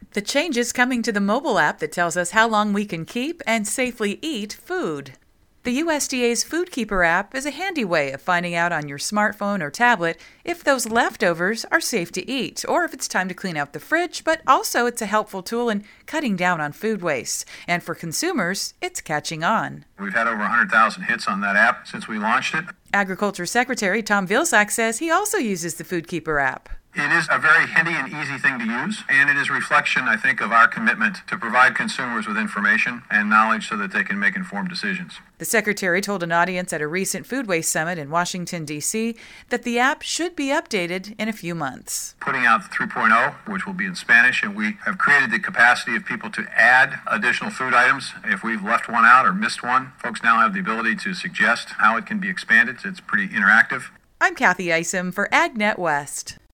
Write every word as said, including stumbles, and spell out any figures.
The change is coming to the mobile app that tells us how long we can keep and safely eat food. The U S D A's FoodKeeper app is a handy way of finding out on your smartphone or tablet if those leftovers are safe to eat or if it's time to clean out the fridge, but also it's a helpful tool in cutting down on food waste. And for consumers, it's catching on. We've had over one hundred thousand hits on that app since we launched it. Agriculture Secretary Tom Vilsack says he also uses the FoodKeeper app. It is a very handy and easy thing to use, and it is a reflection, I think, of our commitment to provide consumers with information and knowledge so that they can make informed decisions. The secretary told an audience at a recent food waste summit in Washington, D C, that the app should be updated in a few months. Putting out three point oh, which will be in Spanish, and we have created the capacity of people to add additional food items. If we've left one out or missed one, folks now have the ability to suggest how it can be expanded. It's pretty interactive. I'm Kathy Isom for AgNet West.